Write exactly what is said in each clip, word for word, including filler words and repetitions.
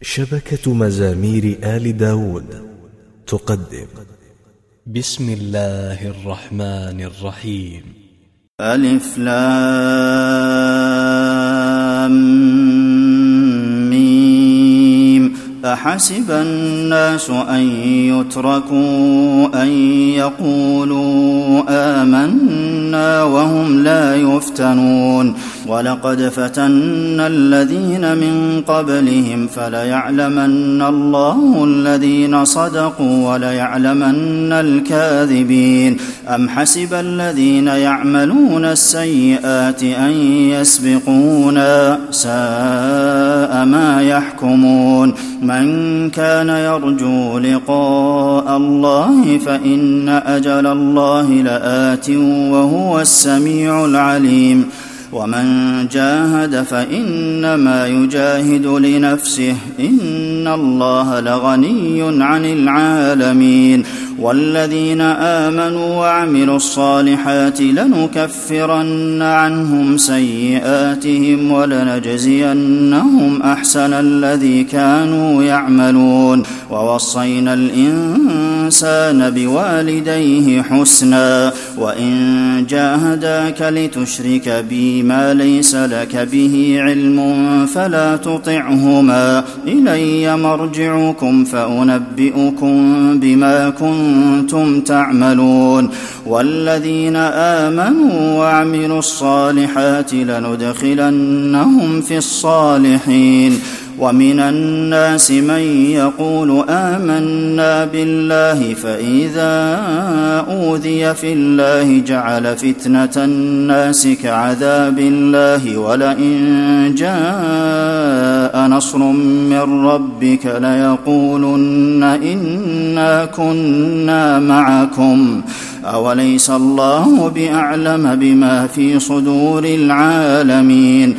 شبكة مزامير آل داود تقدم بسم الله الرحمن الرحيم. ألف لام ميم. أحسب الناس أن يتركوا أن يقولوا آمنا وهم لا يفتنون ولقد فتنا الذين من قبلهم فليعلمن الله الذين صدقوا وليعلمن الكاذبين. أم حسب الذين يعملون السيئات أن يسبقونا ساء ما يحكمون. من كان يرجو لقاء الله فإن أجل الله لآت وهو السميع العليم. ومن جاهد فإنما يجاهد لنفسه إن الله لغني عن العالمين. والذين آمنوا وعملوا الصالحات لنكفرن عنهم سيئاتهم ولنجزينهم أحسن الذي كانوا يعملون. ووصينا الإنسان بوالديه حسنا وإن جاهداك لتشرك بي ما ليس لك به علم فلا تطعهما إلي مرجعكم فأنبئكم بما كنتم تعملون. والذين آمنوا وعملوا الصالحات لندخلنهم في الصالحين. ومن الناس من يقول آمنا بالله فإذا أوذي في الله جعل فتنة الناس كعذاب الله ولئن جاء نصر من ربك ليقولن إنا كنا معكم أوليس الله بأعلم بما في صدور العالمين.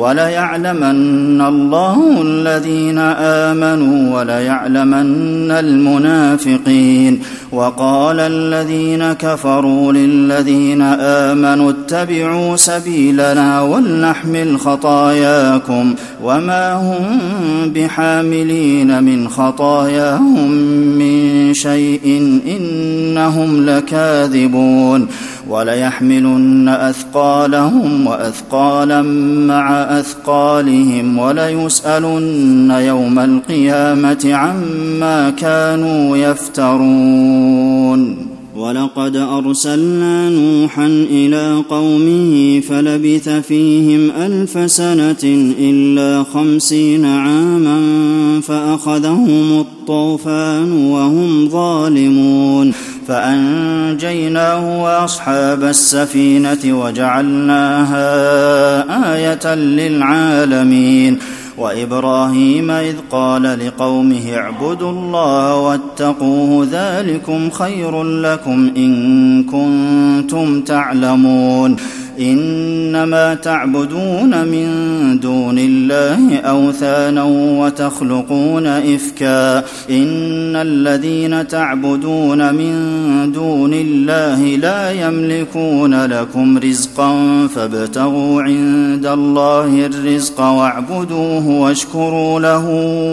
وليعلمن الله الذين آمنوا وليعلمن المنافقين. وقال الذين كفروا للذين آمنوا اتبعوا سبيلنا ولنحمل خطاياكم وما هم بحاملين من خطاياهم من شيء إنهم لكاذبون. وليحملن أثقالهم وأثقالا مع أثقالهم وليسألن يوم القيامة عما كانوا يفترون. ولقد أرسلنا نوحا إلى قومه فلبث فيهم ألف سنة إلا خمسين عاما فأخذهم الطوفان وهم ظالمون فأنجيناه وأصحاب السفينة وجعلناها آية للعالمين. وإبراهيم إذ قال لقومه اعبدوا الله واتقوه ذلكم خير لكم إن كنتم تعلمون. إنما تعبدون من دون الله أوثانا وتخلقون إفكا إن الذين تعبدون من دون الله لا يملكون لكم رزقا فابتغوا عند الله الرزق واعبدوه واشكروا له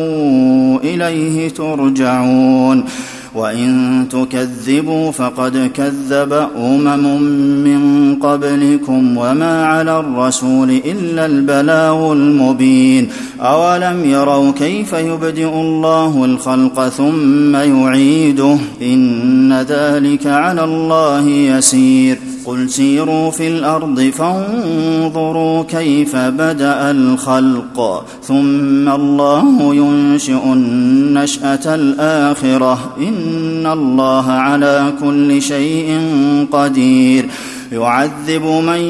إليه ترجعون. وإن تكذبوا فقد كذب أمم من قبلكم وما على الرسول إلا البلاغ المبين. أولم يروا كيف يبدئ الله الخلق ثم يعيده إن ذلك على الله يسير. قل سيروا في الأرض فانظروا كيف بدأ الخلق ثم الله ينشئ النشأة الآخرة إن الله على كل شيء قدير. يعذب من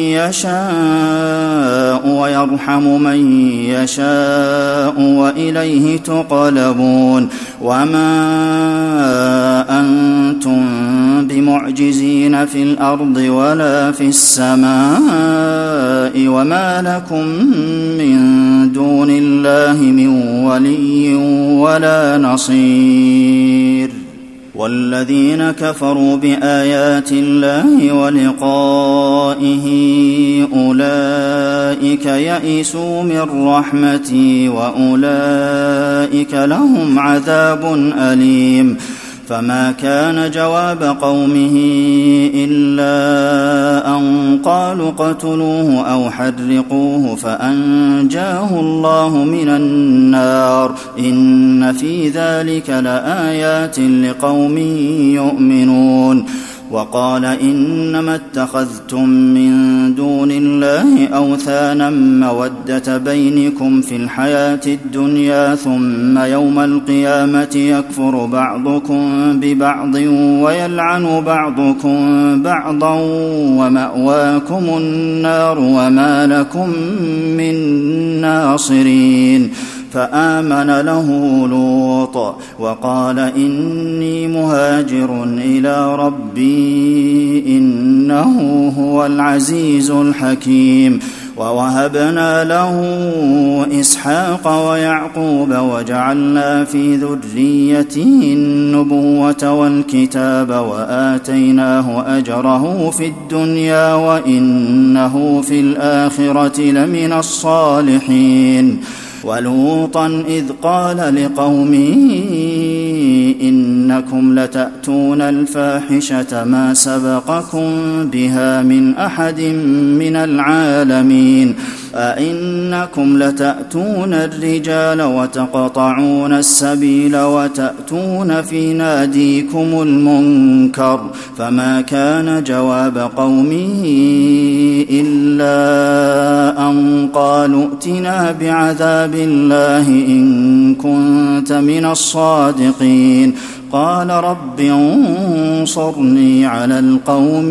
يشاء ويرحم من يشاء وإليه تقلبون. وما أنتم بمعجزين في الأرض ولا في السماء وما لكم من دون الله من ولي ولا نصير. والذين كفروا بآيات الله ولقائه أولئك يئسوا من رحمتي وأولئك لهم عذاب أليم فما كان جواب قومه إلا أن قالوا اقتلوه أو حرقوه فأنجاه الله من النار إن في ذلك لآيات لقوم يؤمنون وقال إنما اتخذتم من دون الله أوثانا مودة بينكم في الحياة الدنيا ثم يوم القيامة يكفر بعضكم ببعض ويلعن بعضكم بعضا ومأواكم النار وما لكم من ناصرين فآمن له لوط وقال إني مهاجر إلى ربي إنه هو العزيز الحكيم ووهبنا له إسحاق ويعقوب وجعلنا في ذريته النبوة والكتاب وآتيناه أجره في الدنيا وإنه في الآخرة لمن الصالحين ولوطا إذ قال لقومه إنكم لتأتون الفاحشة ما سبقكم بها من أحد من العالمين أئنكم لتأتون الرجال وتقطعون السبيل وتأتون في ناديكم المنكر فما كان جواب قومه إلا أن قالوا ائتنا بعذاب الله إن كنت من الصادقين قال رب انصرني على القوم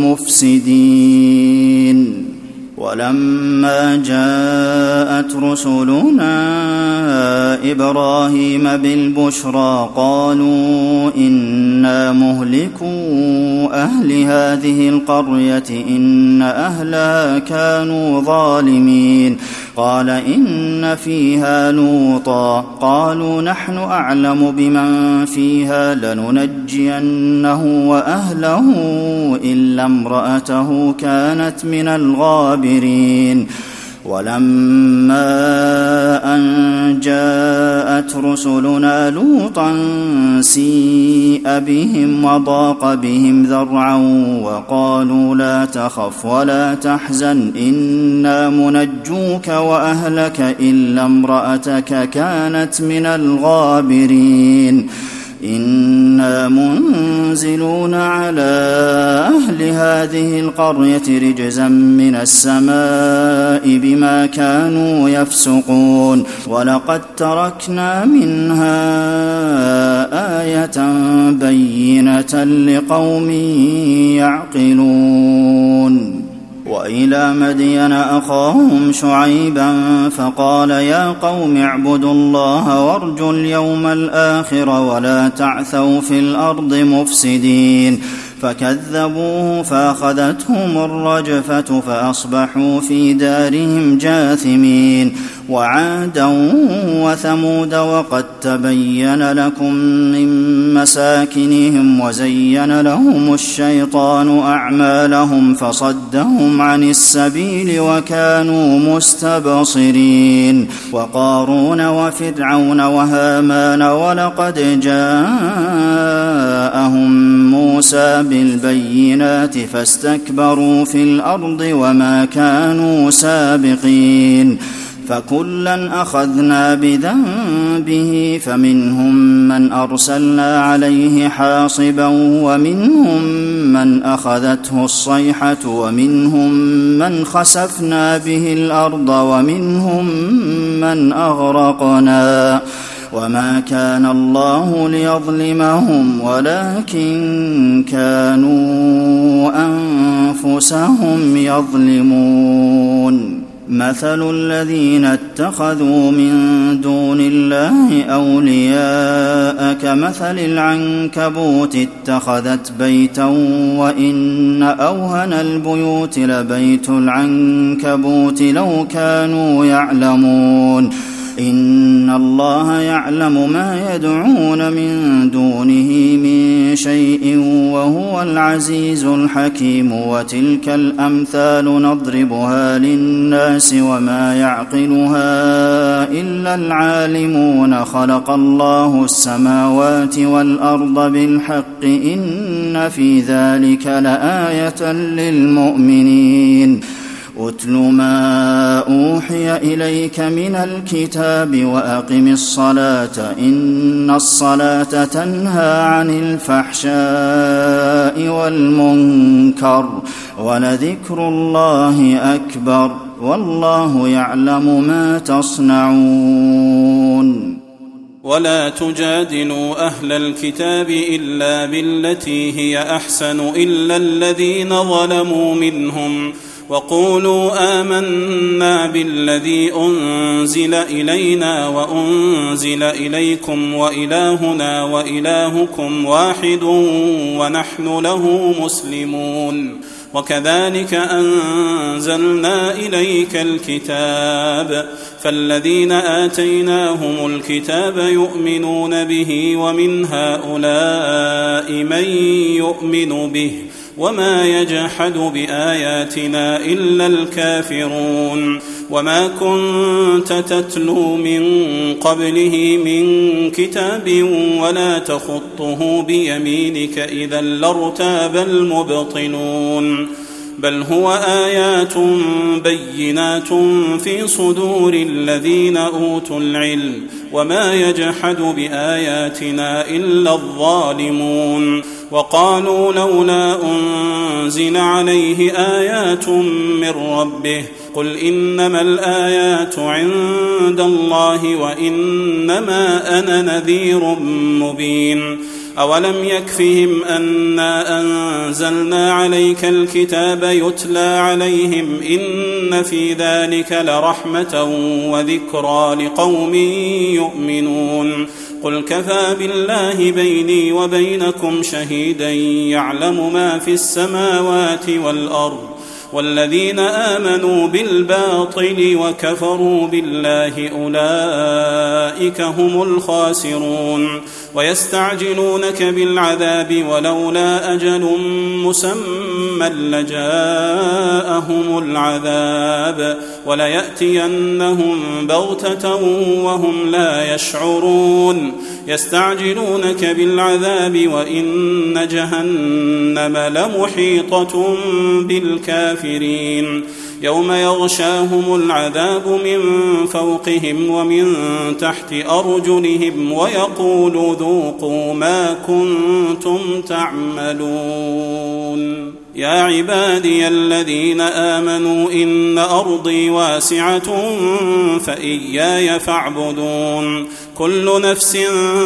المفسدين ولما جاءت رسلنا إبراهيم بالبشرى قالوا إنا مهلكو أهل هذه القرية إن أهلها كانوا ظالمين قال إن فيها لوطا قالوا نحن أعلم بمن فيها لننجينه وأهله إلا امرأته كانت من الغابرين ولما أن جاءت رسلنا لوطا سيء بهم وضاق بهم ذرعا وقالوا لا تخف ولا تحزن إنا منجوك وأهلك إلا امرأتك كانت من الغابرين إنا منزلون على أهل هذه القرية رجزا من السماء بما كانوا يفسقون ولقد تركنا منها آية بينة لقوم يعقلون وإلى مدين أخاهم شعيبا فقال يا قوم اعبدوا الله وارجوا اليوم الآخر ولا تعثوا في الأرض مفسدين فكذبوه فأخذتهم الرجفة فأصبحوا في دارهم جاثمين وعادا وثمود وقد تبين لكم من مساكنهم وزين لهم الشيطان أعمالهم فصدهم عن السبيل وكانوا مستبصرين وقارون وفرعون وهامان ولقد جاءهم موسى بالبينات فاستكبروا في الأرض وما كانوا سابقين فكلا أخذنا بذنبه فمنهم من أرسلنا عليه حاصبا ومنهم من أخذته الصيحة ومنهم من خسفنا به الأرض ومنهم من أغرقنا وما كان الله ليظلمهم ولكن كانوا أنفسهم يظلمون مثل الذين اتخذوا من دون الله أولياء كمثل العنكبوت اتخذت بيتا وإن أوهن البيوت لبيت العنكبوت لو كانوا يعلمون إن الله يعلم ما يدعون من دونه من شيء وهو العزيز الحكيم وتلك الأمثال نضربها للناس وما يعقلها إلا العالمون خلق الله السماوات والأرض بالحق إن في ذلك لآية للمؤمنين أتل ما أوحي إليك من الكتاب وأقم الصلاة إن الصلاة تنهى عن الفحشاء والمنكر ولذكر الله أكبر والله يعلم ما تصنعون ولا تجادلوا أهل الكتاب إلا بالتي هي أحسن إلا الذين ظلموا منهم وقولوا آمنا بالذي أنزل إلينا وأنزل إليكم وإلهنا وإلهكم واحد ونحن له مسلمون وكذلك أنزلنا إليك الكتاب فالذين آتيناهم الكتاب يؤمنون به ومن هؤلاء من يؤمن به وما يجحد بآياتنا إلا الكافرون وما كنت تتلو من قبله من كتاب ولا تخطه بيمينك إذا لارتاب المبطلون بل هو آيات بينات في صدور الذين أوتوا العلم وما يجحد بآياتنا إلا الظالمون وقالوا لولا أنزل عليه آيات من ربه قل إنما الآيات عند الله وإنما أنا نذير مبين أولم يكفهم أنا أنزلنا عليك الكتاب يتلى عليهم إن في ذلك لرحمة وذكرى لقوم يؤمنون قل كفى بالله بيني وبينكم شهيدا يعلم ما في السماوات والأرض والذين آمنوا بالباطل وكفروا بالله أولئك هم الخاسرون ويستعجلونك بالعذاب ولولا أجل مسمى لجاءهم العذاب وليأتينهم بغتة وهم لا يشعرون يستعجلونك بالعذاب وإن جهنم لمحيطة بالكافرين يوم يغشاهم العذاب من فوقهم ومن تحت أرجلهم ويقول ذوقوا ما كنتم تعملون يا عبادي الذين آمنوا إن أرضي واسعة فإياي فاعبدون كل نفس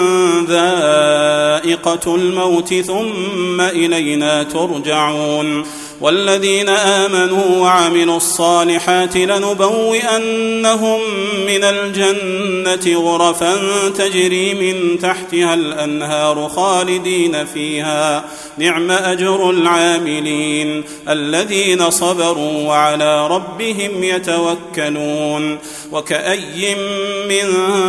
ذائقة الموت ثم إلينا ترجعون والذين آمنوا وعملوا الصالحات لنبوئنهم من الجنة غرفا تجري من تحتها الأنهار خالدين فيها نعم أجر العاملين الذين صبروا وعلى ربهم يتوكلون وكأي من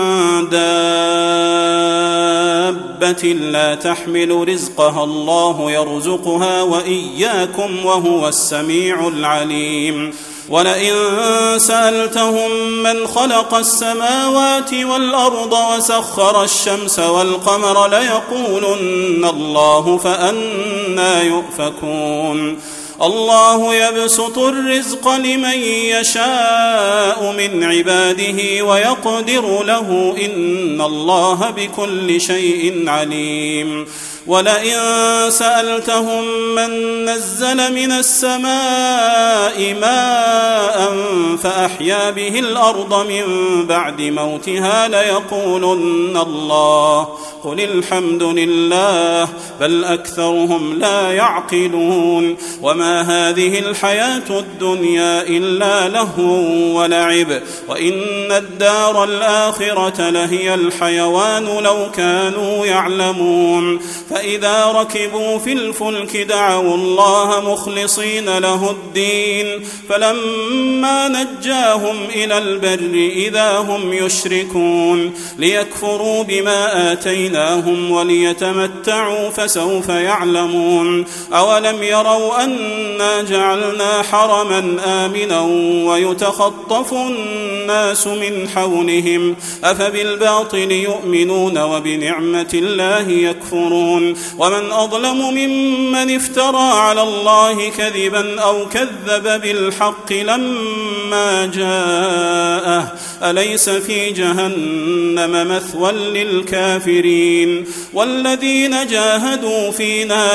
دابة لا تحمل رزقها الله يرزقها وإياكم وهو السميع العليم ولئن سألتهم من خلق السماوات والأرض وسخر الشمس والقمر ليقولن الله فأنى يؤفكون الله يبسط الرزق لمن يشاء من عباده ويقدر له إن الله بكل شيء عليم ولئن سألتهم من نزل من السماء ماء فأحيا به الأرض من بعد موتها ليقولن الله قل الحمد لله بل أكثرهم لا يعقلون وما هذه الحياة الدنيا إلا لهو ولعب وإن الدار الآخرة لهي الحيوان لو كانوا يعلمون فإذا ركبوا في الفلك دعوا الله مخلصين له الدين فلما نجاهم إلى البر إذا هم يشركون ليكفروا بما آتيناهم وليتمتعوا فسوف يعلمون أولم يروا أنا جعلنا حرما آمنا ويتخطف الناس من حولهم أفبالباطل يؤمنون وبنعمة الله يكفرون ومن أظلم ممن افترى على الله كذبا أو كذب بالحق لما جاءه أليس في جهنم مثوى للكافرين والذين جاهدوا فينا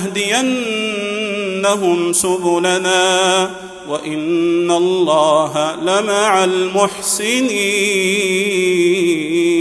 لنهدينهم سبلنا وإن الله لمع المحسنين.